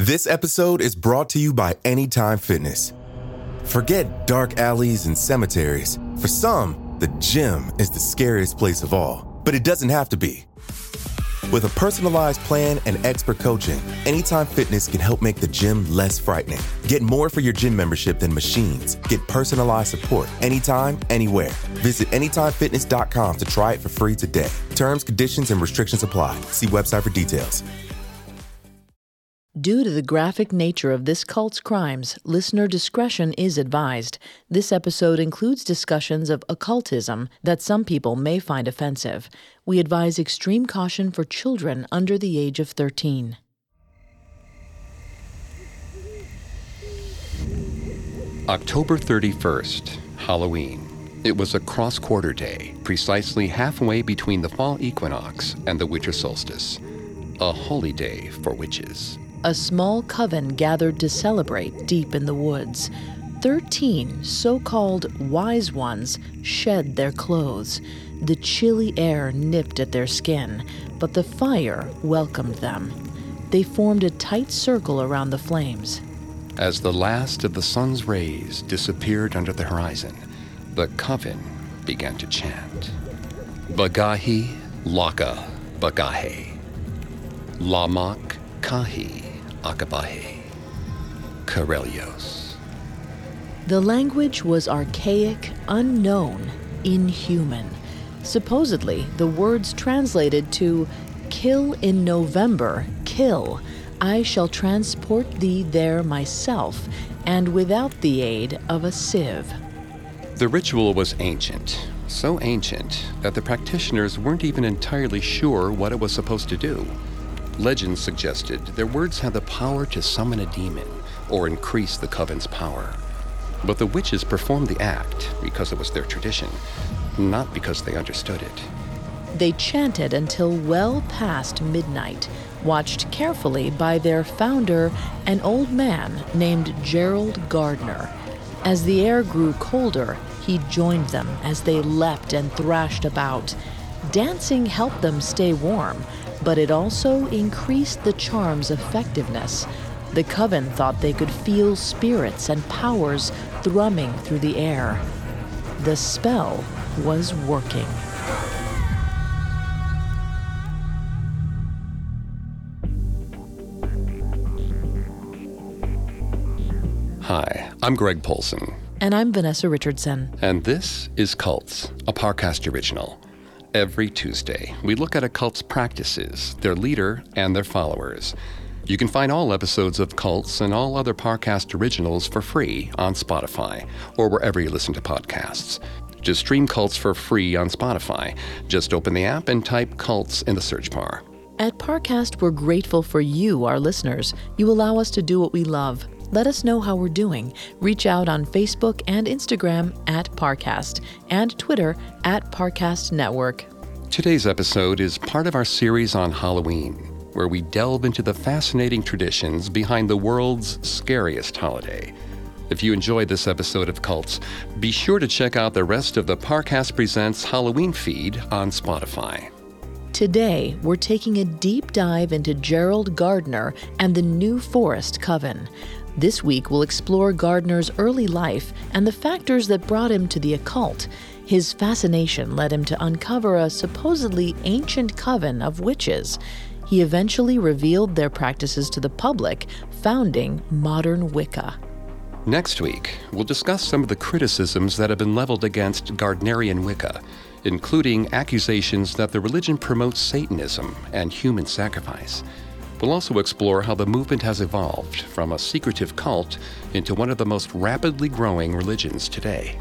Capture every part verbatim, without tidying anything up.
This episode is brought to you by Anytime Fitness. Forget dark alleys and cemeteries. For some, the gym is the scariest place of all, but it doesn't have to be. With a personalized plan and expert coaching, Anytime Fitness can help make the gym less frightening. Get more for your gym membership than machines. Get personalized support anytime, anywhere. Visit anytime fitness dot com to try it for free today. Terms, conditions, and restrictions apply. See website for details. Due to the graphic nature of this cult's crimes, listener discretion is advised. This episode includes discussions of occultism that some people may find offensive. We advise extreme caution for children under the age of thirteen. October thirty-first, Halloween. It was a cross-quarter day, precisely halfway between the fall equinox and the winter solstice. A holy day for witches. A small coven gathered to celebrate deep in the woods. Thirteen so-called wise ones shed their clothes. The chilly air nipped at their skin, but the fire welcomed them. They formed a tight circle around the flames. As the last of the sun's rays disappeared under the horizon, the coven began to chant. Bagahi Laka Bagahe. Lamak Kahi Akabahe. Corellios. The language was archaic, unknown, inhuman. Supposedly, the words translated to, "Kill in November, kill. I shall transport thee there myself, and without the aid of a sieve." The ritual was ancient, so ancient that the practitioners weren't even entirely sure what it was supposed to do. Legends suggested their words had the power to summon a demon or increase the coven's power. But the witches performed the act because it was their tradition, not because they understood it. They chanted until well past midnight, watched carefully by their founder, an old man named Gerald Gardner. As the air grew colder, he joined them as they leapt and thrashed about. Dancing helped them stay warm, but it also increased the charm's effectiveness. The coven thought they could feel spirits and powers thrumming through the air. The spell was working. Hi, I'm Greg Polson. And I'm Vanessa Richardson. And this is Cults, a Parcast original. Every Tuesday, we look at a cult's practices, their leader, and their followers. You can find all episodes of Cults and all other Parcast originals for free on Spotify or wherever you listen to podcasts. Just stream Cults for free on Spotify. Just open the app and type Cults in the search bar. At Parcast, we're grateful for you, our listeners. You allow us to do what we love. Let us know how we're doing. Reach out on Facebook and Instagram at Parcast and Twitter at Parcast Network. Today's episode is part of our series on Halloween, where we delve into the fascinating traditions behind the world's scariest holiday. If you enjoyed this episode of Cults, be sure to check out the rest of the Parcast Presents Halloween feed on Spotify. Today, we're taking a deep dive into Gerald Gardner and the New Forest Coven. This week, we'll explore Gardner's early life and the factors that brought him to the occult. His fascination led him to uncover a supposedly ancient coven of witches. He eventually revealed their practices to the public, founding modern Wicca. Next week, we'll discuss some of the criticisms that have been leveled against Gardnerian Wicca, including accusations that the religion promotes Satanism and human sacrifice. We'll also explore how the movement has evolved from a secretive cult into one of the most rapidly growing religions today.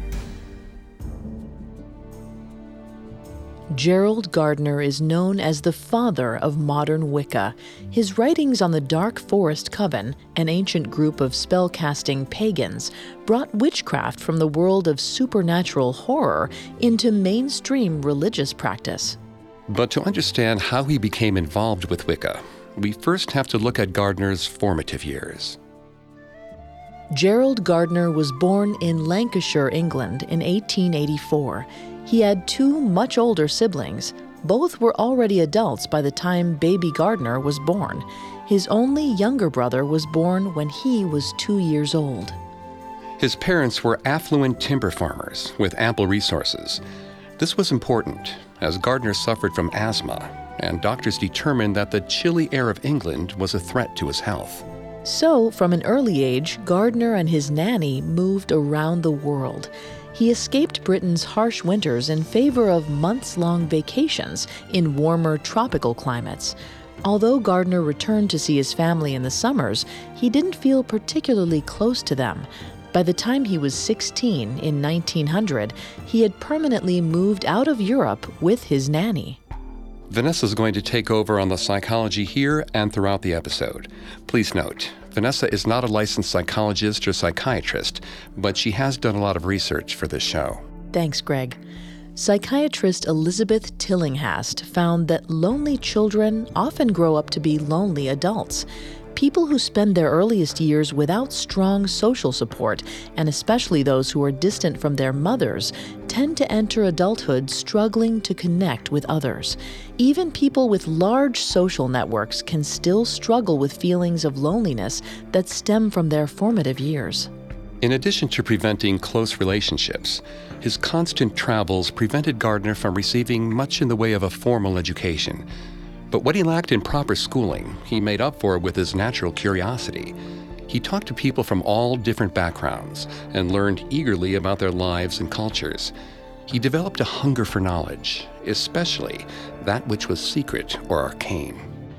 Gerald Gardner is known as the father of modern Wicca. His writings on the Dark Forest Coven, an ancient group of spell-casting pagans, brought witchcraft from the world of supernatural horror into mainstream religious practice. But to understand how he became involved with Wicca, we first have to look at Gardner's formative years. Gerald Gardner was born in Lancashire, England in eighteen eighty-four. He had two much older siblings. Both were already adults by the time baby Gardner was born. His only younger brother was born when he was two years old. His parents were affluent timber farmers with ample resources. This was important, as Gardner suffered from asthma, and doctors determined that the chilly air of England was a threat to his health. So, from an early age, Gardner and his nanny moved around the world. He escaped Britain's harsh winters in favor of months-long vacations in warmer tropical climates. Although Gardner returned to see his family in the summers, he didn't feel particularly close to them. By the time he was sixteen, in nineteen hundred, he had permanently moved out of Europe with his nanny. Vanessa's going to take over on the psychology here and throughout the episode. Please note, Vanessa is not a licensed psychologist or psychiatrist, but she has done a lot of research for this show. Thanks, Greg. Psychiatrist Elizabeth Tillinghast found that lonely children often grow up to be lonely adults. People who spend their earliest years without strong social support, and especially those who are distant from their mothers, tend to enter adulthood struggling to connect with others. Even people with large social networks can still struggle with feelings of loneliness that stem from their formative years. In addition to preventing close relationships, his constant travels prevented Gardner from receiving much in the way of a formal education. But what he lacked in proper schooling, he made up for with his natural curiosity. He talked to people from all different backgrounds and learned eagerly about their lives and cultures. He developed a hunger for knowledge, especially that which was secret or arcane.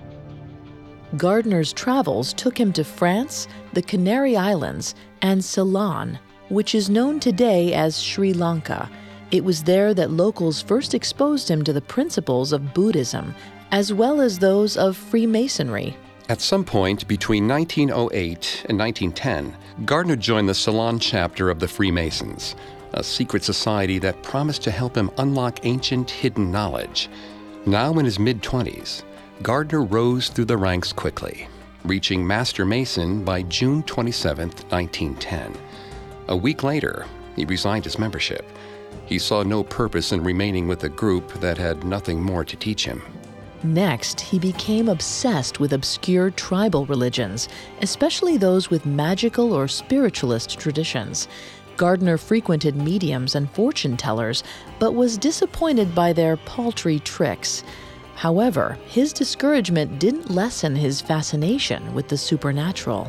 Gardner's travels took him to France, the Canary Islands, and Ceylon, which is known today as Sri Lanka. It was there that locals first exposed him to the principles of Buddhism, as well as those of Freemasonry. At some point between nineteen oh eight and nineteen ten, Gardner joined the Ceylon chapter of the Freemasons, a secret society that promised to help him unlock ancient hidden knowledge. Now in his mid-twenties, Gardner rose through the ranks quickly, reaching Master Mason by June twenty-seventh, nineteen ten. A week later, he resigned his membership. He saw no purpose in remaining with a group that had nothing more to teach him. Next, he became obsessed with obscure tribal religions, especially those with magical or spiritualist traditions. Gardner frequented mediums and fortune tellers, but was disappointed by their paltry tricks. However, his discouragement didn't lessen his fascination with the supernatural.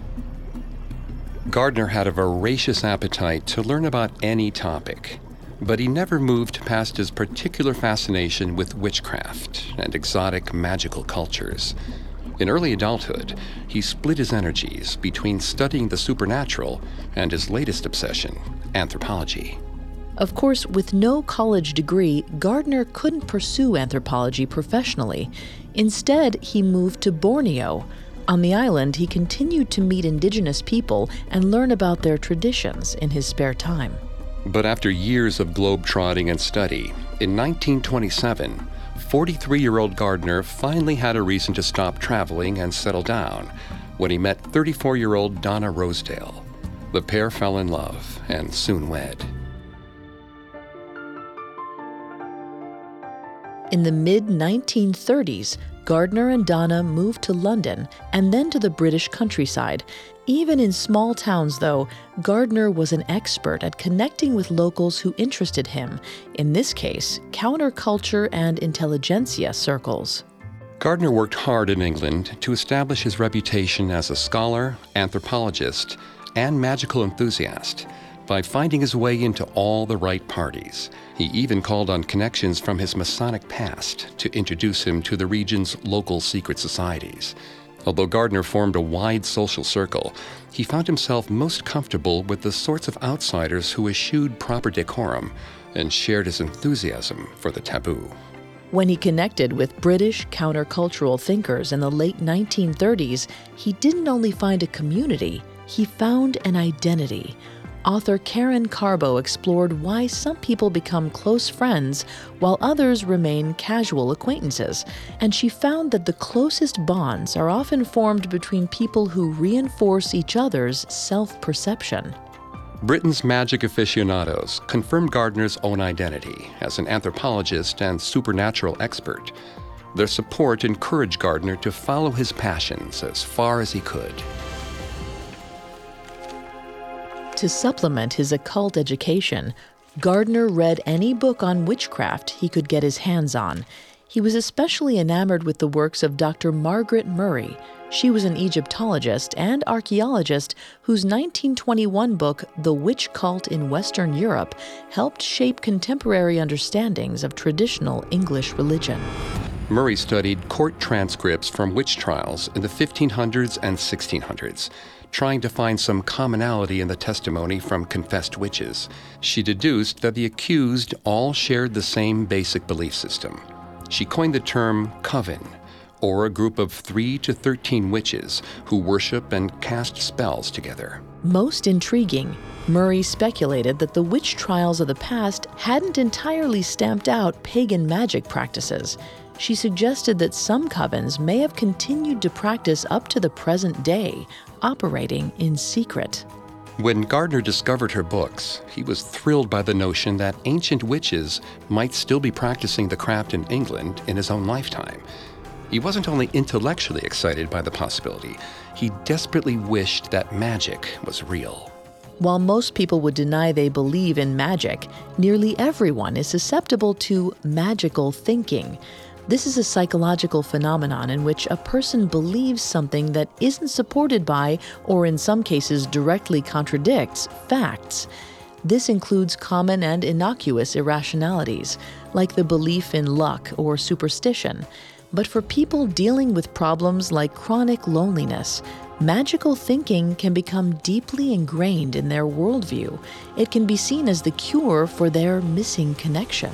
Gardner had a voracious appetite to learn about any topic, but he never moved past his particular fascination with witchcraft and exotic magical cultures. In early adulthood, he split his energies between studying the supernatural and his latest obsession, anthropology. Of course, with no college degree, Gardner couldn't pursue anthropology professionally. Instead, he moved to Borneo. On the island, he continued to meet indigenous people and learn about their traditions in his spare time. But after years of globe-trotting and study, in nineteen twenty-seven, forty-three-year-old Gardner finally had a reason to stop traveling and settle down when he met thirty-four-year-old Donna Rosedale. The pair fell in love and soon wed. In the mid nineteen thirties, Gardner and Donna moved to London and then to the British countryside. Even in small towns, though, Gardner was an expert at connecting with locals who interested him, in this case, counterculture and intelligentsia circles. Gardner worked hard in England to establish his reputation as a scholar, anthropologist, and magical enthusiast by finding his way into all the right parties. He even called on connections from his Masonic past to introduce him to the region's local secret societies. Although Gardner formed a wide social circle, he found himself most comfortable with the sorts of outsiders who eschewed proper decorum and shared his enthusiasm for the taboo. When he connected with British countercultural thinkers in the late nineteen thirties, he didn't only find a community, he found an identity. Author Karen Carbo explored why some people become close friends while others remain casual acquaintances, and she found that the closest bonds are often formed between people who reinforce each other's self-perception. Britain's magic aficionados confirmed Gardner's own identity as an anthropologist and supernatural expert. Their support encouraged Gardner to follow his passions as far as he could. To supplement his occult education, Gardner read any book on witchcraft he could get his hands on. He was especially enamored with the works of Doctor Margaret Murray. She was an Egyptologist and archaeologist whose nineteen twenty-one book, The Witch Cult in Western Europe, helped shape contemporary understandings of traditional English religion. Murray studied court transcripts from witch trials in the fifteen hundreds and sixteen hundreds, trying to find some commonality in the testimony from confessed witches. She deduced that the accused all shared the same basic belief system. She coined the term coven, or a group of three to thirteen witches who worship and cast spells together. Most intriguing, Murray speculated that the witch trials of the past hadn't entirely stamped out pagan magic practices. She suggested that some covens may have continued to practice up to the present day, operating in secret. When Gardner discovered her books, he was thrilled by the notion that ancient witches might still be practicing the craft in England in his own lifetime. He wasn't only intellectually excited by the possibility, he desperately wished that magic was real. While most people would deny they believe in magic, nearly everyone is susceptible to magical thinking. This is a psychological phenomenon in which a person believes something that isn't supported by, or in some cases directly contradicts, facts. This includes common and innocuous irrationalities, like the belief in luck or superstition. But for people dealing with problems like chronic loneliness, magical thinking can become deeply ingrained in their worldview. It can be seen as the cure for their missing connection.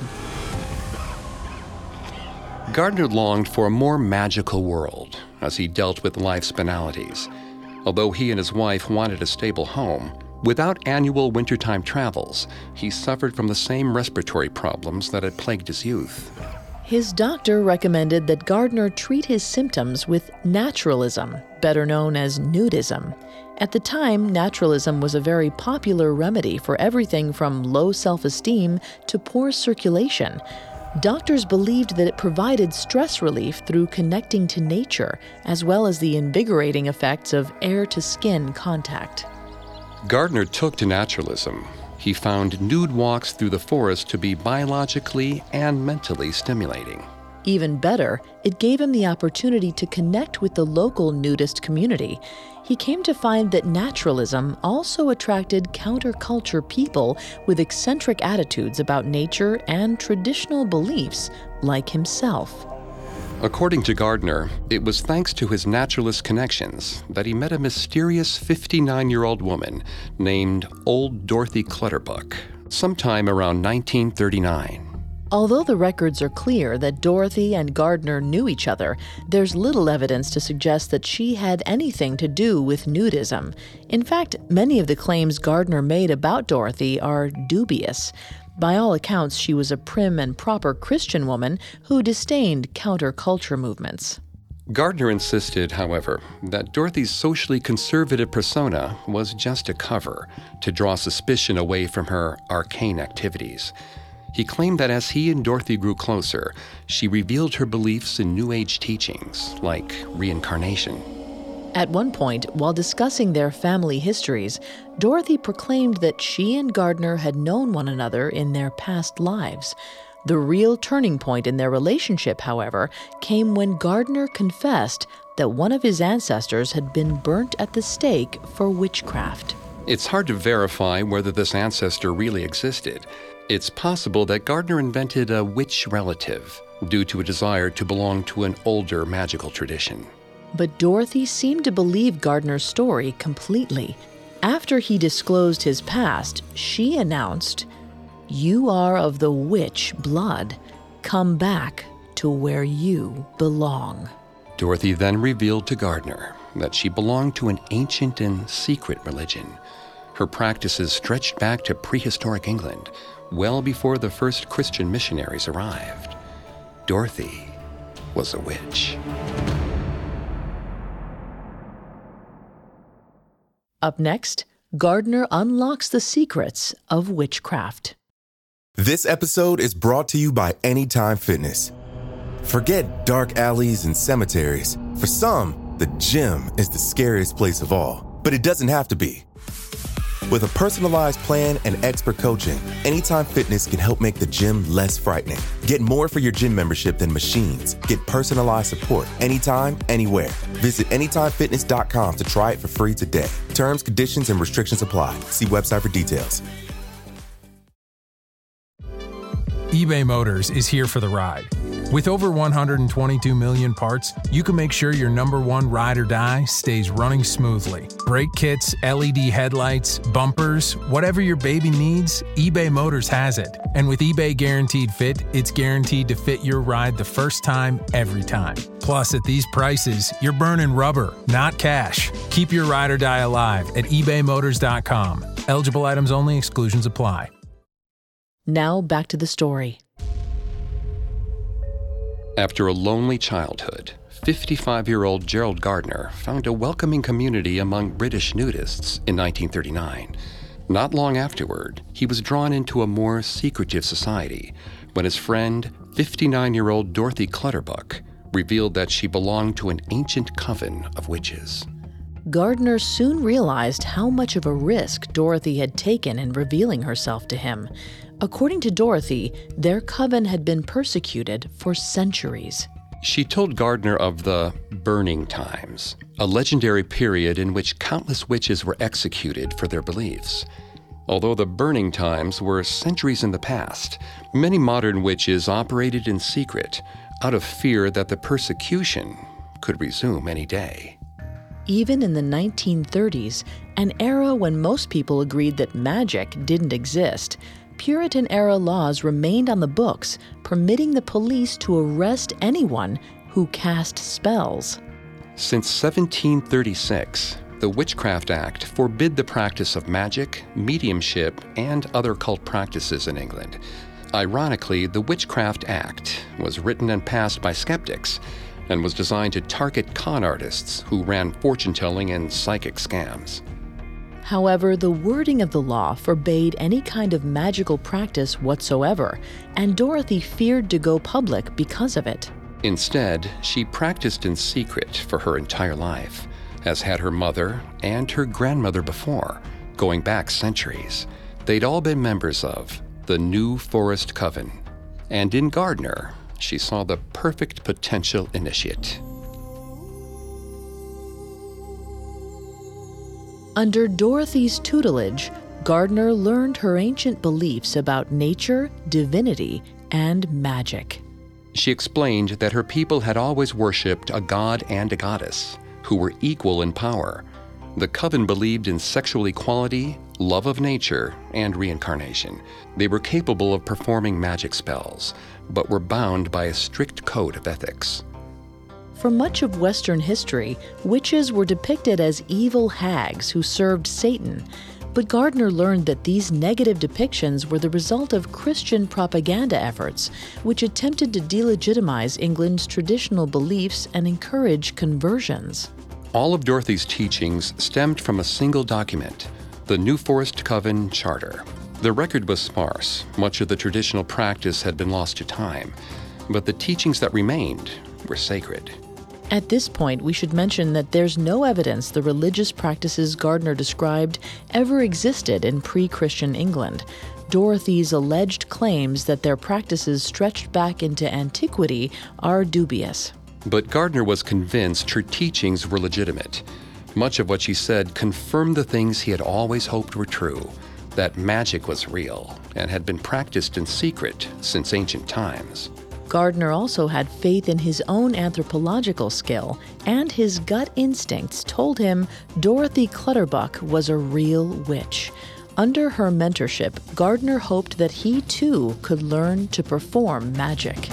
Gardner longed for a more magical world as he dealt with life's banalities. Although he and his wife wanted a stable home, without annual wintertime travels, he suffered from the same respiratory problems that had plagued his youth. His doctor recommended that Gardner treat his symptoms with naturalism, better known as nudism. At the time, naturalism was a very popular remedy for everything from low self-esteem to poor circulation. Doctors believed that it provided stress relief through connecting to nature, as well as the invigorating effects of air-to-skin contact. Gardner took to naturalism. He found nude walks through the forest to be biologically and mentally stimulating. Even better, it gave him the opportunity to connect with the local nudist community. He came to find that naturalism also attracted counterculture people with eccentric attitudes about nature and traditional beliefs, like himself. According to Gardner, it was thanks to his naturalist connections that he met a mysterious fifty-nine-year-old woman named Old Dorothy Clutterbuck sometime around nineteen thirty-nine. Although the records are clear that Dorothy and Gardner knew each other, there's little evidence to suggest that she had anything to do with nudism. In fact, many of the claims Gardner made about Dorothy are dubious. By all accounts, she was a prim and proper Christian woman who disdained counterculture movements. Gardner insisted, however, that Dorothy's socially conservative persona was just a cover to draw suspicion away from her arcane activities. He claimed that as he and Dorothy grew closer, she revealed her beliefs in New Age teachings, like reincarnation. At one point, while discussing their family histories, Dorothy proclaimed that she and Gardner had known one another in their past lives. The real turning point in their relationship, however, came when Gardner confessed that one of his ancestors had been burnt at the stake for witchcraft. It's hard to verify whether this ancestor really existed. It's possible that Gardner invented a witch relative due to a desire to belong to an older magical tradition. But Dorothy seemed to believe Gardner's story completely. After he disclosed his past, she announced, "You are of the witch blood. Come back to where you belong." Dorothy then revealed to Gardner that she belonged to an ancient and secret religion. Her practices stretched back to prehistoric England, well before the first Christian missionaries arrived. Dorothy was a witch. Up next, Gardner unlocks the secrets of witchcraft. This episode is brought to you by Anytime Fitness. Forget dark alleys and cemeteries. For some, the gym is the scariest place of all, but it doesn't have to be. With a personalized plan and expert coaching, Anytime Fitness can help make the gym less frightening. Get more for your gym membership than machines. Get personalized support anytime, anywhere. Visit anytime fitness dot com to try it for free today. Terms, conditions, and restrictions apply. See website for details. eBay Motors is here for the ride. With over one hundred twenty-two million parts, you can make sure your number one ride or die stays running smoothly. Brake kits, L E D headlights, bumpers, whatever your baby needs, eBay Motors has it. And with eBay Guaranteed Fit, it's guaranteed to fit your ride the first time, every time. Plus, at these prices, you're burning rubber, not cash. Keep your ride or die alive at ebay motors dot com. Eligible items only, exclusions apply. Now back to the story. After a lonely childhood, fifty-five-year-old Gerald Gardner found a welcoming community among British nudists in nineteen thirty-nine. Not long afterward, he was drawn into a more secretive society when his friend, fifty-nine-year-old Dorothy Clutterbuck, revealed that she belonged to an ancient coven of witches. Gardner soon realized how much of a risk Dorothy had taken in revealing herself to him. According to Dorothy, their coven had been persecuted for centuries. She told Gardner of the Burning Times, a legendary period in which countless witches were executed for their beliefs. Although the Burning Times were centuries in the past, many modern witches operated in secret out of fear that the persecution could resume any day. Even in the nineteen thirties, an era when most people agreed that magic didn't exist, Puritan-era laws remained on the books, permitting the police to arrest anyone who cast spells. Since seventeen thirty-six, the Witchcraft Act forbid the practice of magic, mediumship, and other cult practices in England. Ironically, the Witchcraft Act was written and passed by skeptics and was designed to target con artists who ran fortune-telling and psychic scams. However, the wording of the law forbade any kind of magical practice whatsoever, and Dorothy feared to go public because of it. Instead, she practiced in secret for her entire life, as had her mother and her grandmother before, going back centuries. They'd all been members of the New Forest Coven, and in Gardner, she saw the perfect potential initiate. Under Dorothy's tutelage, Gardner learned her ancient beliefs about nature, divinity, and magic. She explained that her people had always worshipped a god and a goddess, who were equal in power. The coven believed in sexual equality, love of nature, and reincarnation. They were capable of performing magic spells, but were bound by a strict code of ethics. For much of Western history, witches were depicted as evil hags who served Satan, but Gardner learned that these negative depictions were the result of Christian propaganda efforts, which attempted to delegitimize England's traditional beliefs and encourage conversions. All of Dorothy's teachings stemmed from a single document, the New Forest Coven Charter. The record was sparse. Much of the traditional practice had been lost to time, but the teachings that remained were sacred. At this point, we should mention that there's no evidence the religious practices Gardner described ever existed in pre-Christian England. Dorothy's alleged claims that their practices stretched back into antiquity are dubious. But Gardner was convinced her teachings were legitimate. Much of what she said confirmed the things he had always hoped were true, that magic was real and had been practiced in secret since ancient times. Gardner also had faith in his own anthropological skill, and his gut instincts told him Dorothy Clutterbuck was a real witch. Under her mentorship, Gardner hoped that he too could learn to perform magic.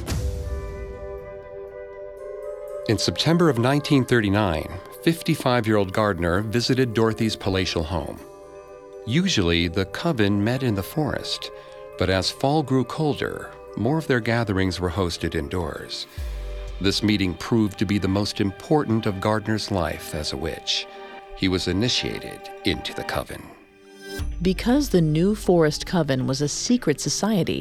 In September of nineteen thirty-nine, fifty-five-year-old Gardner visited Dorothy's palatial home. Usually, the coven met in the forest, but as fall grew colder, more of their gatherings were hosted indoors. This meeting proved to be the most important of Gardner's life as a witch. He was initiated into the coven. Because the New Forest Coven was a secret society,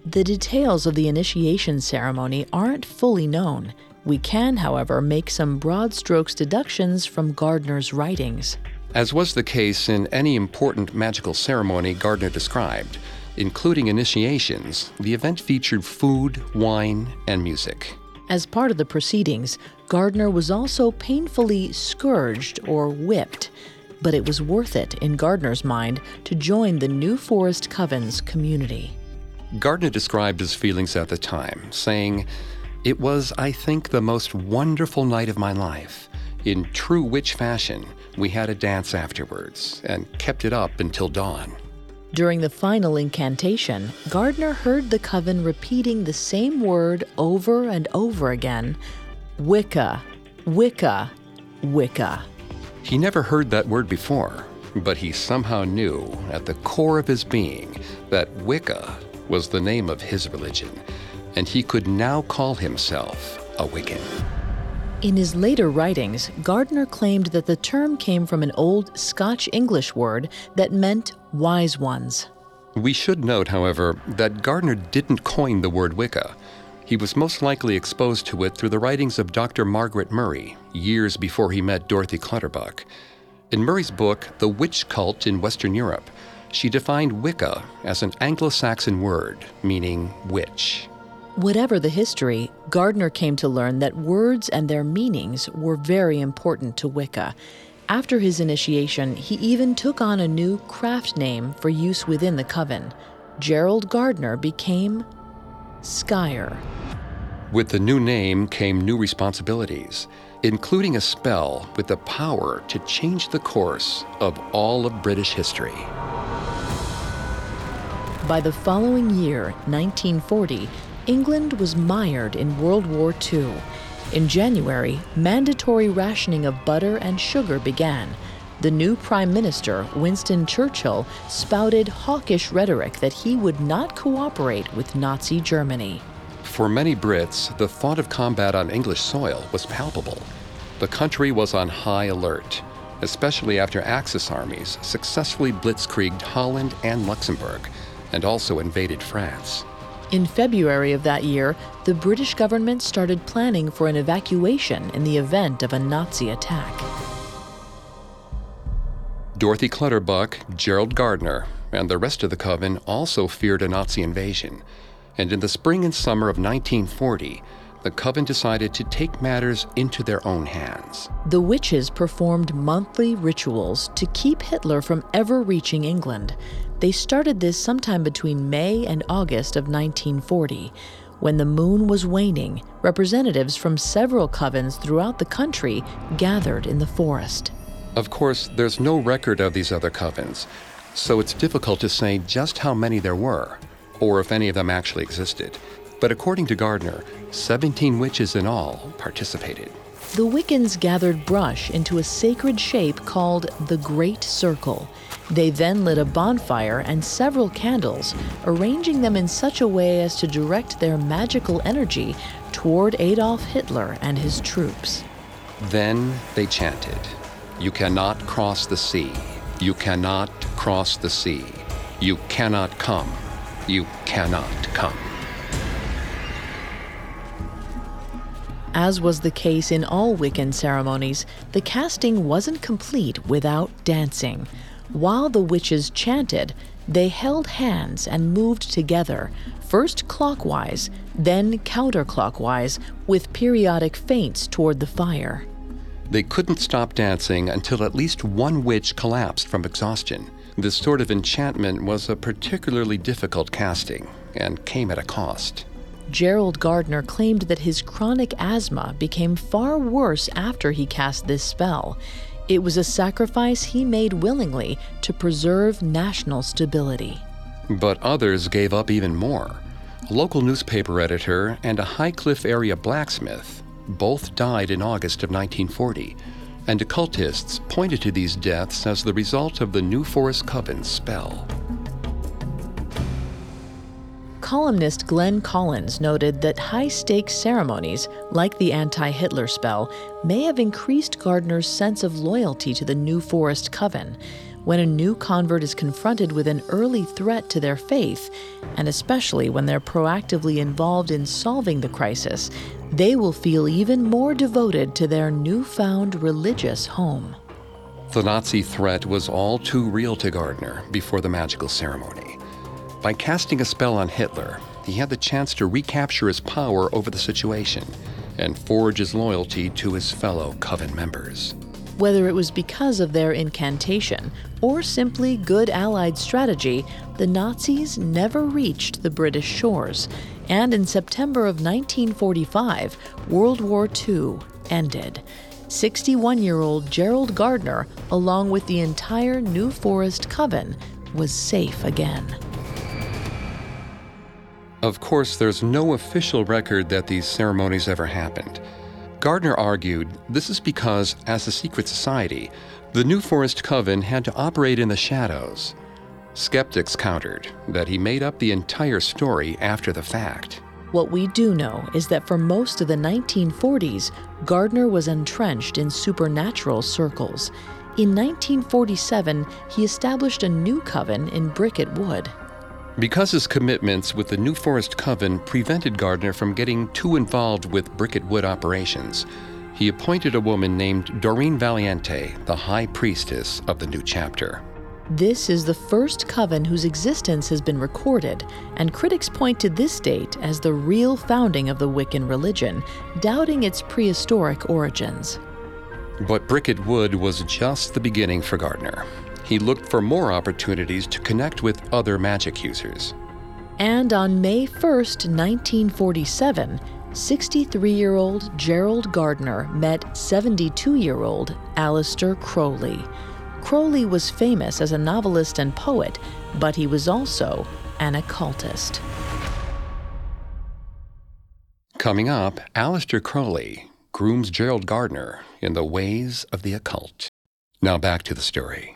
The details of the initiation ceremony aren't fully known. We can, however, make some broad strokes deductions from Gardner's writings. As was the case in any important magical ceremony Gardner described, including initiations, the event featured food, wine, and music. As part of the proceedings, Gardner was also painfully scourged or whipped, but it was worth it, in Gardner's mind, to join the New Forest Coven's community. Gardner described his feelings at the time, saying, "It was, I think, the most wonderful night of my life. In true witch fashion, we had a dance afterwards and kept it up until dawn." During the final incantation, Gardner heard the coven repeating the same word over and over again, Wicca, Wicca, Wicca. He never heard that word before, but he somehow knew at the core of his being that Wicca was the name of his religion, and he could now call himself a Wiccan. In his later writings, Gardner claimed that the term came from an old Scotch-English word that meant wise ones. We should note, however, that Gardner didn't coin the word Wicca. He was most likely exposed to it through the writings of Doctor Margaret Murray, years before he met Dorothy Clutterbuck. In Murray's book, The Witch Cult in Western Europe, she defined Wicca as an Anglo-Saxon word meaning witch. Whatever the history, Gardner came to learn that words and their meanings were very important to Wicca. After his initiation, he even took on a new craft name for use within the coven. Gerald Gardner became Skyer. With the new name came new responsibilities, including a spell with the power to change the course of all of British history. By the following year, nineteen forty, England was mired in World War Two. In January, mandatory rationing of butter and sugar began. The new Prime Minister, Winston Churchill, spouted hawkish rhetoric that he would not cooperate with Nazi Germany. For many Brits, the thought of combat on English soil was palpable. The country was on high alert, especially after Axis armies successfully blitzkrieged Holland and Luxembourg, and also invaded France. In February of that year, the British government started planning for an evacuation in the event of a Nazi attack. Dorothy Clutterbuck, Gerald Gardner, and the rest of the coven also feared a Nazi invasion, and in the spring and summer of nineteen forty, the coven decided to take matters into their own hands. The witches performed monthly rituals to keep Hitler from ever reaching England. They started this sometime between May and August of nineteen forty. When the moon was waning, representatives from several covens throughout the country gathered in the forest. Of course, there's no record of these other covens, so it's difficult to say just how many there were, or if any of them actually existed. But according to Gardner, seventeen witches in all participated. The Wiccans gathered brush into a sacred shape called the Great Circle. They then lit a bonfire and several candles, arranging them in such a way as to direct their magical energy toward Adolf Hitler and his troops. Then they chanted, "You cannot cross the sea. You cannot cross the sea. You cannot come. You cannot come." As was the case in all Wiccan ceremonies, the casting wasn't complete without dancing. While the witches chanted, they held hands and moved together, first clockwise, then counterclockwise, with periodic feints toward the fire. They couldn't stop dancing until at least one witch collapsed from exhaustion. This sort of enchantment was a particularly difficult casting and came at a cost. Gerald Gardner claimed that his chronic asthma became far worse after he cast this spell. It was a sacrifice he made willingly to preserve national stability. But others gave up even more. A local newspaper editor and a Highcliffe area blacksmith both died in August of nineteen forty, and occultists pointed to these deaths as the result of the New Forest Coven's spell. Columnist Glenn Collins noted that high-stakes ceremonies, like the anti-Hitler spell, may have increased Gardner's sense of loyalty to the New Forest Coven. When a new convert is confronted with an early threat to their faith, and especially when they're proactively involved in solving the crisis, they will feel even more devoted to their newfound religious home. The Nazi threat was all too real to Gardner before the magical ceremony. By casting a spell on Hitler, he had the chance to recapture his power over the situation and forge his loyalty to his fellow Coven members. Whether it was because of their incantation or simply good Allied strategy, the Nazis never reached the British shores, and in September of nineteen forty-five, World War Two ended. sixty-one-year-old Gerald Gardner, along with the entire New Forest Coven, was safe again. Of course, there's no official record that these ceremonies ever happened. Gardner argued this is because, as a secret society, the New Forest Coven had to operate in the shadows. Skeptics countered that he made up the entire story after the fact. What we do know is that for most of the nineteen forties, Gardner was entrenched in supernatural circles. In nineteen forty-seven, he established a new coven in Bricket Wood. Because his commitments with the New Forest Coven prevented Gardner from getting too involved with Bricket Wood operations, he appointed a woman named Doreen Valiente, the High Priestess of the new chapter. This is the first coven whose existence has been recorded, and critics point to this date as the real founding of the Wiccan religion, doubting its prehistoric origins. But Bricket Wood was just the beginning for Gardner. He looked for more opportunities to connect with other magic users. And on May first, nineteen forty-seven, sixty-three-year-old Gerald Gardner met seventy-two-year-old Aleister Crowley. Crowley was famous as a novelist and poet, but he was also an occultist. Coming up, Aleister Crowley grooms Gerald Gardner in the ways of the occult. Now back to the story.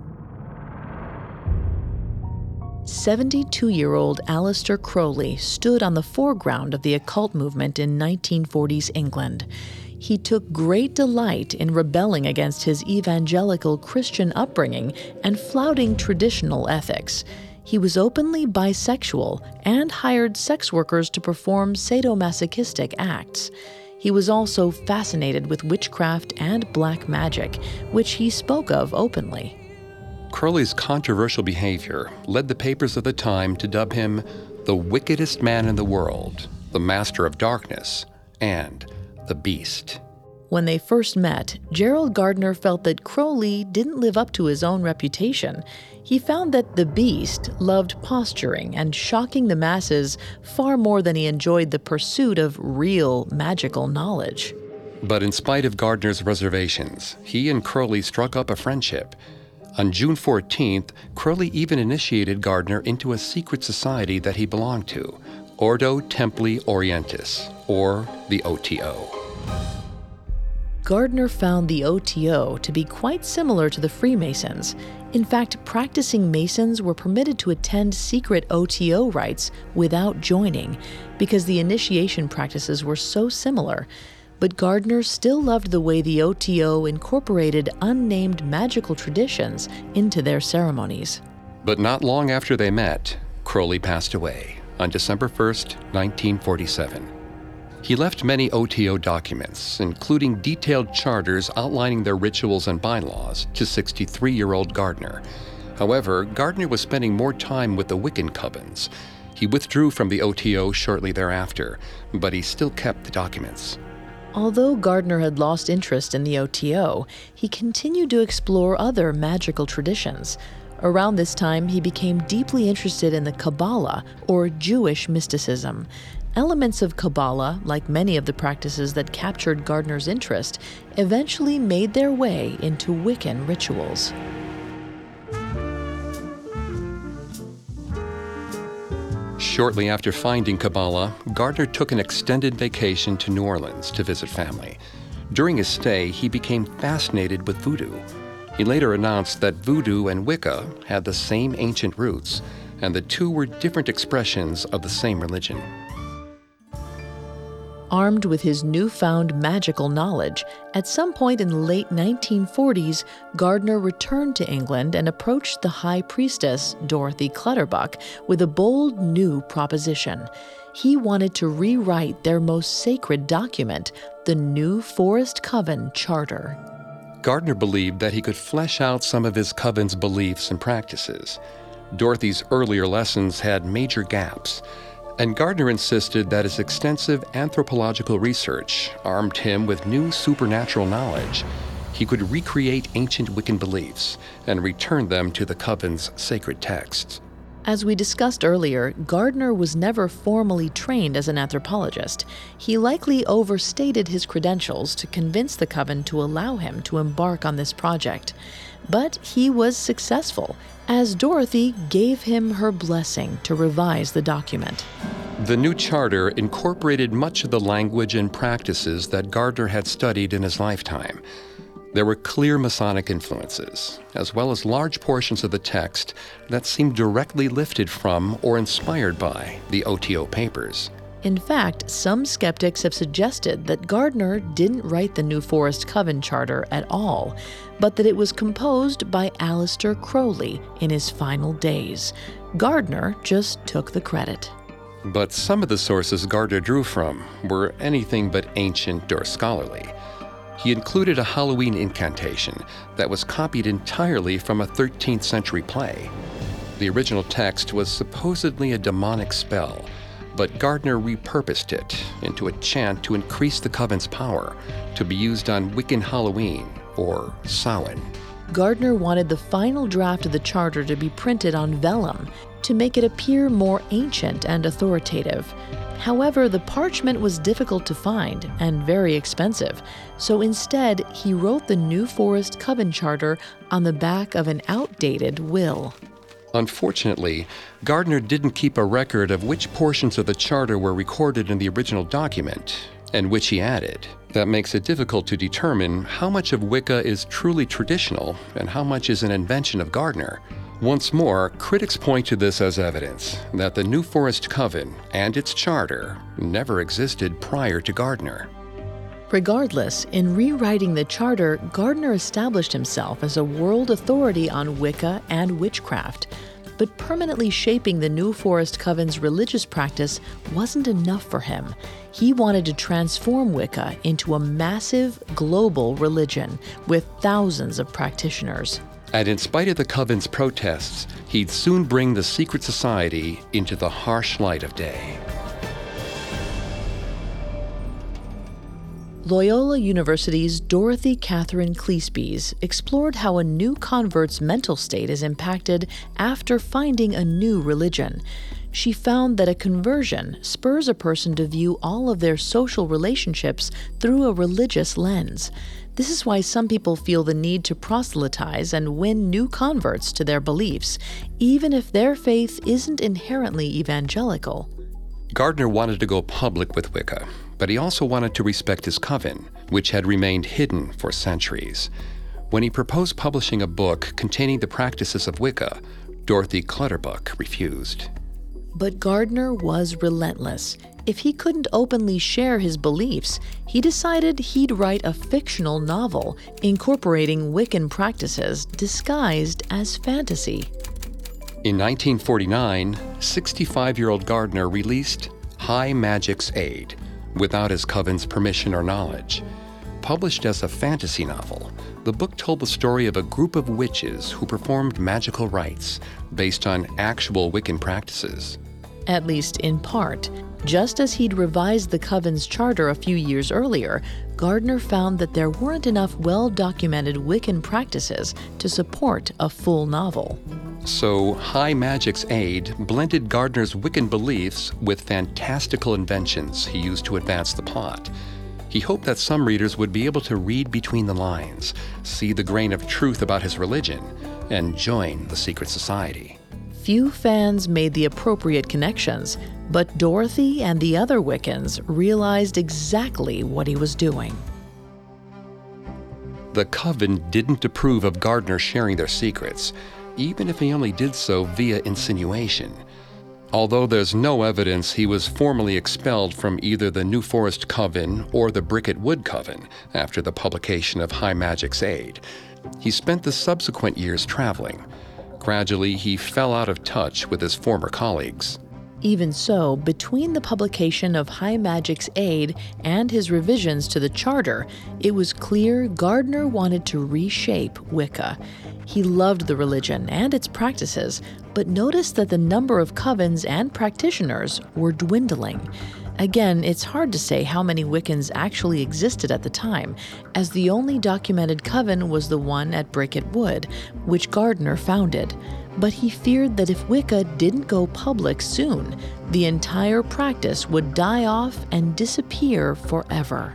seventy-two-year-old Aleister Crowley stood on the foreground of the occult movement in nineteen forties England. He took great delight in rebelling against his evangelical Christian upbringing and flouting traditional ethics. He was openly bisexual and hired sex workers to perform sadomasochistic acts. He was also fascinated with witchcraft and black magic, which he spoke of openly. Crowley's controversial behavior led the papers of the time to dub him the wickedest man in the world, the master of darkness, and the beast. When they first met, Gerald Gardner felt that Crowley didn't live up to his own reputation. He found that the beast loved posturing and shocking the masses far more than he enjoyed the pursuit of real magical knowledge. But in spite of Gardner's reservations, he and Crowley struck up a friendship. On June fourteenth, Crowley even initiated Gardner into a secret society that he belonged to, Ordo Templi Orientis, or the O T O. Gardner found the O T O to be quite similar to the Freemasons. In fact, practicing Masons were permitted to attend secret O T O rites without joining, because the initiation practices were so similar. But Gardner still loved the way the O T O incorporated unnamed magical traditions into their ceremonies. But not long after they met, Crowley passed away on December first, nineteen forty-seven. He left many O T O documents, including detailed charters outlining their rituals and bylaws, to sixty-three-year-old Gardner. However, Gardner was spending more time with the Wiccan covens. He withdrew from the O T O shortly thereafter, but he still kept the documents. Although Gardner had lost interest in the O T O, he continued to explore other magical traditions. Around this time, he became deeply interested in the Kabbalah, or Jewish mysticism. Elements of Kabbalah, like many of the practices that captured Gardner's interest, eventually made their way into Wiccan rituals. Shortly after finding Kabbalah, Gardner took an extended vacation to New Orleans to visit family. During his stay, he became fascinated with voodoo. He later announced that voodoo and Wicca had the same ancient roots, and the two were different expressions of the same religion. Armed with his newfound magical knowledge, at some point in the late nineteen forties, Gardner returned to England and approached the High Priestess, Dorothy Clutterbuck, with a bold new proposition. He wanted to rewrite their most sacred document, the New Forest Coven Charter. Gardner believed that he could flesh out some of his coven's beliefs and practices. Dorothy's earlier lessons had major gaps, and Gardner insisted that his extensive anthropological research armed him with new supernatural knowledge. He could recreate ancient Wiccan beliefs and return them to the coven's sacred texts. As we discussed earlier, Gardner was never formally trained as an anthropologist. He likely overstated his credentials to convince the coven to allow him to embark on this project. But he was successful, as Dorothy gave him her blessing to revise the document. The new charter incorporated much of the language and practices that Gardner had studied in his lifetime. There were clear Masonic influences, as well as large portions of the text that seemed directly lifted from or inspired by the O T O papers. In fact, some skeptics have suggested that Gardner didn't write the New Forest Coven Charter at all, but that it was composed by Aleister Crowley in his final days. Gardner just took the credit. But some of the sources Gardner drew from were anything but ancient or scholarly. He included a Halloween incantation that was copied entirely from a thirteenth century play. The original text was supposedly a demonic spell, but Gardner repurposed it into a chant to increase the coven's power, to be used on Wiccan Halloween, or Samhain. Gardner wanted the final draft of the charter to be printed on vellum to make it appear more ancient and authoritative. However, the parchment was difficult to find and very expensive, so instead he wrote the New Forest Coven Charter on the back of an outdated will. Unfortunately, Gardner didn't keep a record of which portions of the charter were recorded in the original document and which he added. That makes it difficult to determine how much of Wicca is truly traditional and how much is an invention of Gardner. Once more, critics point to this as evidence that the New Forest Coven and its charter never existed prior to Gardner. Regardless, in rewriting the charter, Gardner established himself as a world authority on Wicca and witchcraft. But permanently shaping the New Forest Coven's religious practice wasn't enough for him. He wanted to transform Wicca into a massive global religion with thousands of practitioners. And in spite of the coven's protests, he'd soon bring the secret society into the harsh light of day. Loyola University's Dorothy Catherine Cleespies explored how a new convert's mental state is impacted after finding a new religion. She found that a conversion spurs a person to view all of their social relationships through a religious lens. This is why some people feel the need to proselytize and win new converts to their beliefs, even if their faith isn't inherently evangelical. Gardner wanted to go public with Wicca, but he also wanted to respect his coven, which had remained hidden for centuries. When he proposed publishing a book containing the practices of Wicca, Dorothy Clutterbuck refused. But Gardner was relentless. If he couldn't openly share his beliefs, he decided he'd write a fictional novel incorporating Wiccan practices disguised as fantasy. In nineteen forty-nine, sixty-five-year-old Gardner released High Magic's Aid, without his coven's permission or knowledge. Published as a fantasy novel, the book told the story of a group of witches who performed magical rites based on actual Wiccan practices. At least in part. Just as he'd revised the coven's charter a few years earlier, Gardner found that there weren't enough well-documented Wiccan practices to support a full novel. So, High Magic's Aid blended Gardner's Wiccan beliefs with fantastical inventions he used to advance the plot. He hoped that some readers would be able to read between the lines, see the grain of truth about his religion, and join the secret society. Few fans made the appropriate connections, but Dorothy and the other Wiccans realized exactly what he was doing. The coven didn't approve of Gardner sharing their secrets, even if he only did so via insinuation. although there's no evidence he was formally expelled from either the New Forest Coven or the Bricket Wood Coven after the publication of High Magic's Aid. He spent the subsequent years traveling. Gradually, he fell out of touch with his former colleagues. Even so, between the publication of High Magic's Aid and his revisions to the Charter, it was clear Gardner wanted to reshape Wicca. He loved the religion and its practices, but noticed that the number of covens and practitioners were dwindling. Again, it's hard to say how many Wiccans actually existed at the time, as the only documented coven was the one at Bricket Wood, which Gardner founded. But he feared that if Wicca didn't go public soon, the entire practice would die off and disappear forever.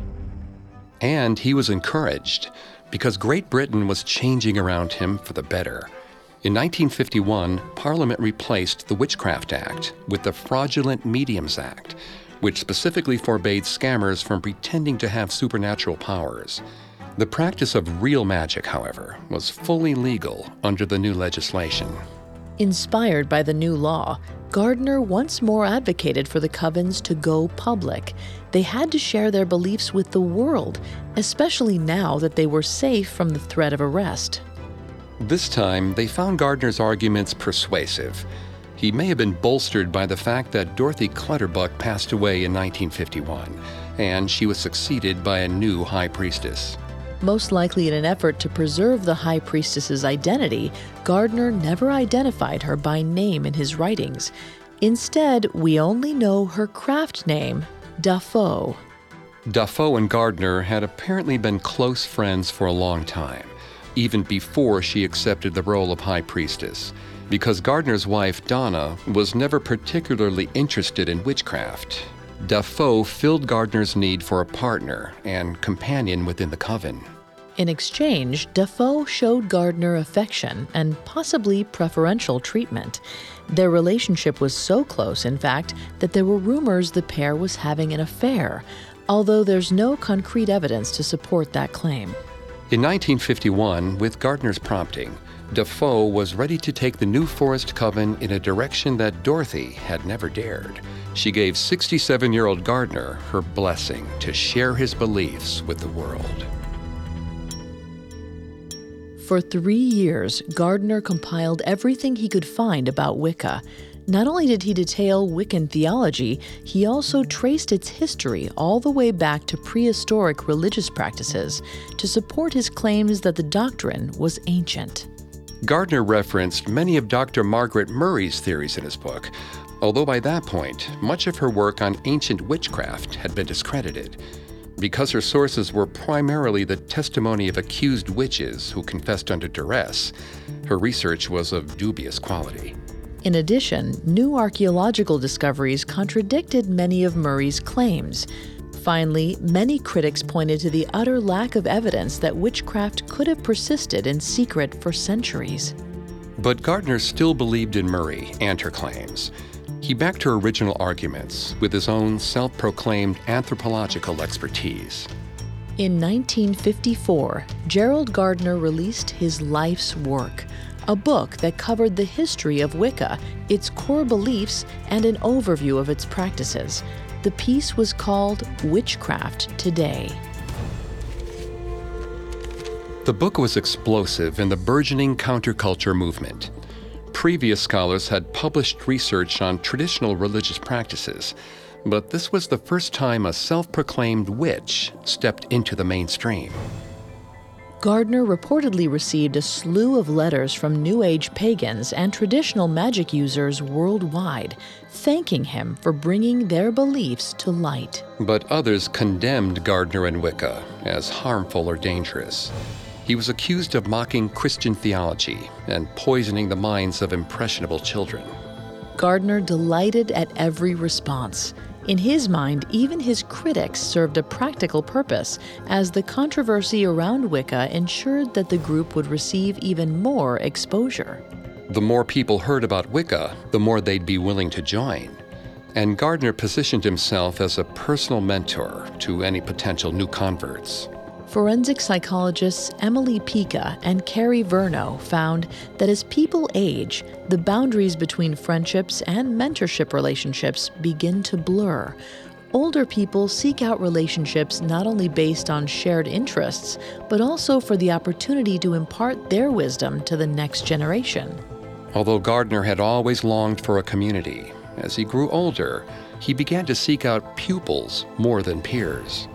And he was encouraged, because Great Britain was changing around him for the better. In nineteen fifty-one, Parliament replaced the Witchcraft Act with the Fraudulent Mediums Act, which specifically forbade scammers from pretending to have supernatural powers. The practice of real magic, however, was fully legal under the new legislation. Inspired by the new law, Gardner once more advocated for the covens to go public. They had to share their beliefs with the world, especially now that they were safe from the threat of arrest. This time, they found Gardner's arguments persuasive. He may have been bolstered by the fact that Dorothy Clutterbuck passed away in nineteen fifty-one, and she was succeeded by a new high priestess. Most likely in an effort to preserve the high priestess's identity, Gardner never identified her by name in his writings. Instead, we only know her craft name, Dafoe. Dafoe and Gardner had apparently been close friends for a long time, even before she accepted the role of high priestess, because Gardner's wife, Donna, was never particularly interested in witchcraft. Dafoe filled Gardner's need for a partner and companion within the coven. In exchange, Dafoe showed Gardner affection and possibly preferential treatment. Their relationship was so close, in fact, that there were rumors the pair was having an affair, although there's no concrete evidence to support that claim. In nineteen fifty-one, with Gardner's prompting, Dafoe was ready to take the New Forest Coven in a direction that Dorothy had never dared. She gave sixty-seven-year-old Gardner her blessing to share his beliefs with the world. For three years, Gardner compiled everything he could find about Wicca. Not only did he detail Wiccan theology, he also traced its history all the way back to prehistoric religious practices to support his claims that the doctrine was ancient. Gardner referenced many of Doctor Margaret Murray's theories in his book, although by that point, much of her work on ancient witchcraft had been discredited. Because her sources were primarily the testimony of accused witches who confessed under duress, her research was of dubious quality. In addition, new archaeological discoveries contradicted many of Murray's claims. Finally, many critics pointed to the utter lack of evidence that witchcraft could have persisted in secret for centuries. But Gardner still believed in Murray and her claims. He backed her original arguments with his own self-proclaimed anthropological expertise. In nineteen fifty-four, Gerald Gardner released his life's work, a book that covered the history of Wicca, its core beliefs, and an overview of its practices. The piece was called Witchcraft Today. The book was explosive in the burgeoning counterculture movement. Previous scholars had published research on traditional religious practices, but this was the first time a self-proclaimed witch stepped into the mainstream. Gardner reportedly received a slew of letters from New Age pagans and traditional magic users worldwide, thanking him for bringing their beliefs to light. But others condemned Gardner and Wicca as harmful or dangerous. He was accused of mocking Christian theology and poisoning the minds of impressionable children. Gardner delighted at every response. In his mind, even his critics served a practical purpose, as the controversy around Wicca ensured that the group would receive even more exposure. The more people heard about Wicca, the more they'd be willing to join. And Gardner positioned himself as a personal mentor to any potential new converts. Forensic psychologists Emily Pica and Carrie Verno found that as people age, the boundaries between friendships and mentorship relationships begin to blur. Older people seek out relationships not only based on shared interests, but also for the opportunity to impart their wisdom to the next generation. Although Gardner had always longed for a community, as he grew older, he began to seek out pupils more than peers.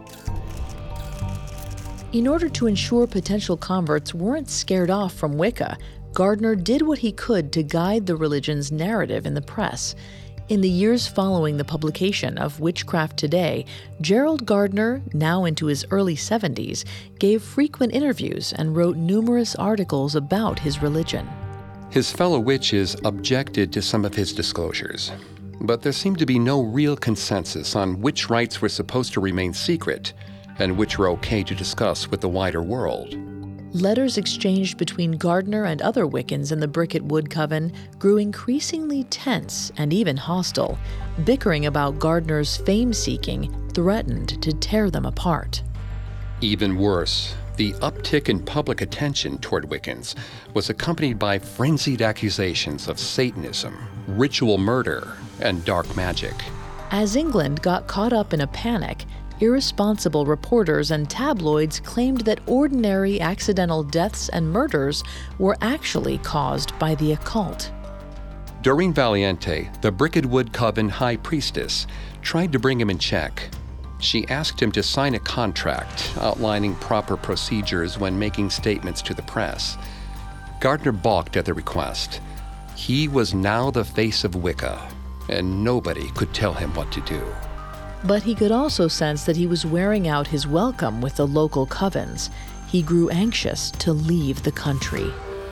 In order to ensure potential converts weren't scared off from Wicca, Gardner did what he could to guide the religion's narrative in the press. In the years following the publication of Witchcraft Today, Gerald Gardner, now into his early seventies, gave frequent interviews and wrote numerous articles about his religion. His fellow witches objected to some of his disclosures, but there seemed to be no real consensus on which rites were supposed to remain secret and which were okay to discuss with the wider world. Letters exchanged between Gardner and other Wiccans in the Bricket Wood Coven grew increasingly tense and even hostile. Bickering about Gardner's fame-seeking threatened to tear them apart. Even worse, the uptick in public attention toward Wiccans was accompanied by frenzied accusations of Satanism, ritual murder, and dark magic. As England got caught up in a panic, irresponsible reporters and tabloids claimed that ordinary accidental deaths and murders were actually caused by the occult. Doreen Valiente, the Bricket Wood Coven high priestess, tried to bring him in check. She asked him to sign a contract outlining proper procedures when making statements to the press. Gardner balked at the request. He was now the face of Wicca, and nobody could tell him what to do. But he could also sense that he was wearing out his welcome with the local covens. He grew anxious to leave the country.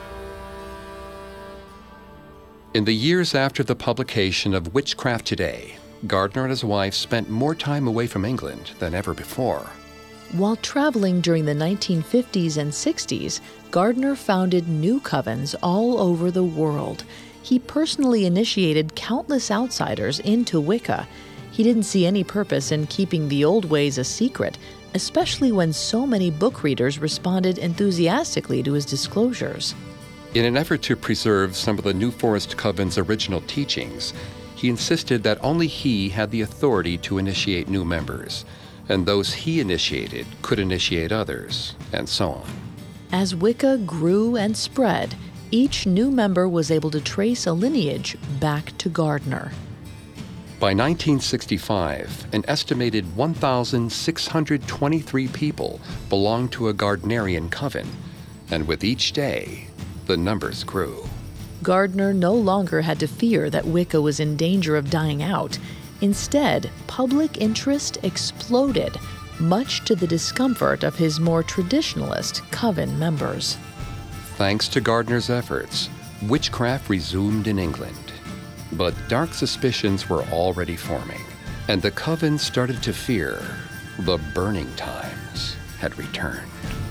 In the years after the publication of Witchcraft Today, Gardner and his wife spent more time away from England than ever before. While traveling during the nineteen fifties and sixties, Gardner founded new covens all over the world. He personally initiated countless outsiders into Wicca. He didn't see any purpose in keeping the old ways a secret, especially when so many book readers responded enthusiastically to his disclosures. In an effort to preserve some of the New Forest Coven's original teachings, he insisted that only he had the authority to initiate new members, and those he initiated could initiate others, and so on. As Wicca grew and spread, each new member was able to trace a lineage back to Gardner. By nineteen sixty-five, an estimated one thousand six hundred twenty-three people belonged to a Gardnerian coven, and with each day, the numbers grew. Gardner no longer had to fear that Wicca was in danger of dying out. Instead, public interest exploded, much to the discomfort of his more traditionalist coven members. Thanks to Gardner's efforts, witchcraft resumed in England. But dark suspicions were already forming, and the coven started to fear the burning times had returned.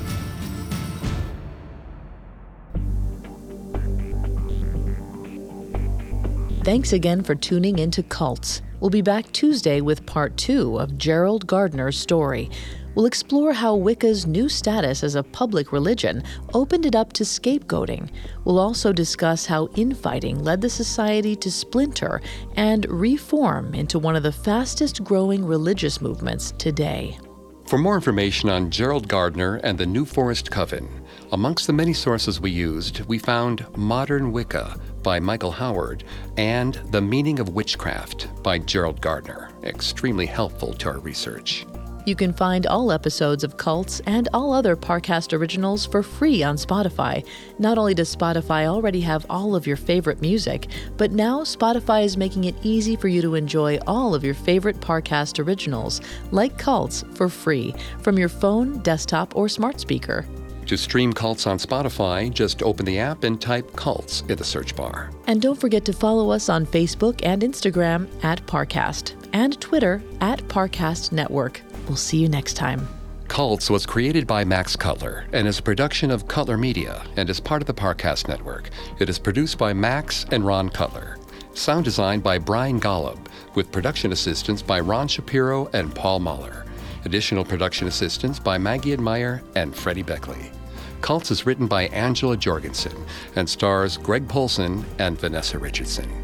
Thanks again for tuning into Cults. We'll be back Tuesday with part two of Gerald Gardner's story. We'll explore how Wicca's new status as a public religion opened it up to scapegoating. We'll also discuss how infighting led the society to splinter and reform into one of the fastest-growing religious movements today. For more information on Gerald Gardner and the New Forest Coven, amongst the many sources we used, we found Modern Wicca by Michael Howard and The Meaning of Witchcraft by Gerald Gardner, extremely helpful to our research. You can find all episodes of Cults and all other Parcast originals for free on Spotify. Not only does Spotify already have all of your favorite music, but now Spotify is making it easy for you to enjoy all of your favorite Parcast originals, like Cults, for free from your phone, desktop, or smart speaker. To stream Cults on Spotify, just open the app and type Cults in the search bar. And don't forget to follow us on Facebook and Instagram at Parcast and Twitter at Parcast Network. We'll see you next time. Cults was created by Max Cutler and is a production of Cutler Media and is part of the Parcast Network. It is produced by Max and Ron Cutler. Sound design by Brian Golub, with production assistance by Ron Shapiro and Paul Mahler. Additional production assistance by Maggie Admire and Freddie Beckley. Cults is written by Angela Jorgensen and stars Greg Polson and Vanessa Richardson.